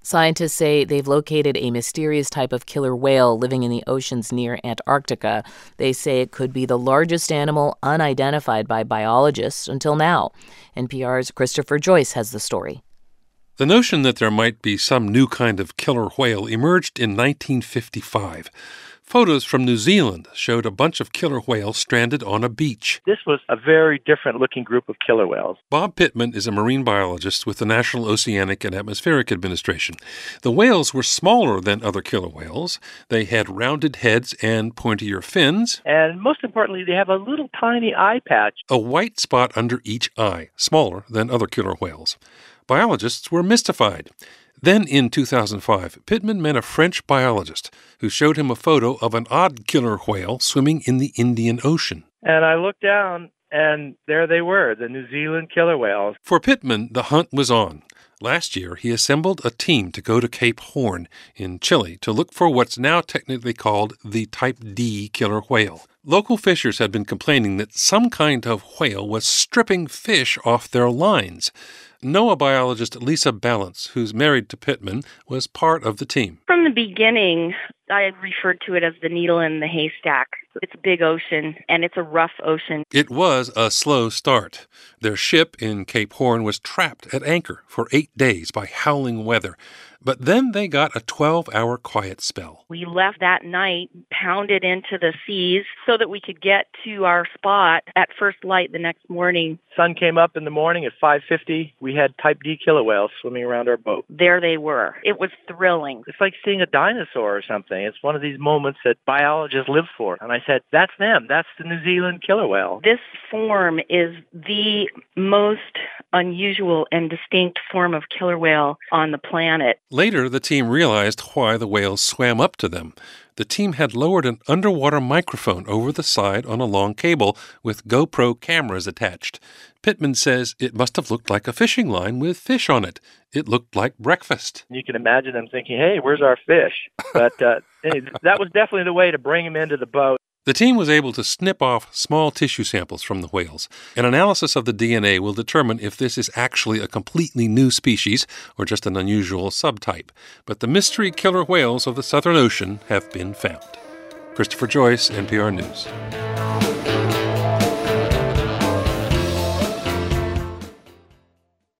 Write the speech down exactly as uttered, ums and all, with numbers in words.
Scientists say they've located a mysterious type of killer whale living in the oceans near Antarctica. They say it could be the largest animal unidentified by biologists until now. N P R's Christopher Joyce has the story. The notion that there might be some new kind of killer whale emerged in nineteen fifty-five. Photos from New Zealand showed a bunch of killer whales stranded on a beach. This was a very different-looking group of killer whales. Bob Pittman is a marine biologist with the National Oceanic and Atmospheric Administration. The whales were smaller than other killer whales. They had rounded heads and pointier fins. And most importantly, they have a little tiny eye patch. A white spot under each eye, smaller than other killer whales. Biologists were mystified. Then, in two thousand five, Pittman met a French biologist who showed him a photo of an odd killer whale swimming in the Indian Ocean. And I looked down, and there they were, the New Zealand killer whales. For Pittman, the hunt was on. Last year, he assembled a team to go to Cape Horn in Chile to look for what's now technically called the Type D killer whale. Local fishers had been complaining that some kind of whale was stripping fish off their lines. NOAA biologist Lisa Balance, who's married to Pittman, was part of the team. From the beginning, I referred to it as the needle in the haystack. It's a big ocean, and it's a rough ocean. It was a slow start. Their ship in Cape Horn was trapped at anchor for eight days by howling weather. But then they got a twelve-hour quiet spell. We left that night, pounded into the seas so that we could get to our spot at first light the next morning. Sun came up in the morning at five fifty. We had Type D killer whales swimming around our boat. There they were. It was thrilling. It's like seeing a dinosaur or something. It's one of these moments that biologists live for. And I said, that's them. That's the New Zealand killer whale. This form is the most unusual and distinct form of killer whale on the planet. Later, the team realized why the whales swam up to them. The team had lowered an underwater microphone over the side on a long cable with GoPro cameras attached. Pittman says it must have looked like a fishing line with fish on it. It looked like breakfast. You can imagine them thinking, hey, where's our fish? But uh, that was definitely the way to bring them into the boat. The team was able to snip off small tissue samples from the whales. An analysis of the D N A will determine if this is actually a completely new species or just an unusual subtype. But the mystery killer whales of the Southern Ocean have been found. Christopher Joyce, N P R News.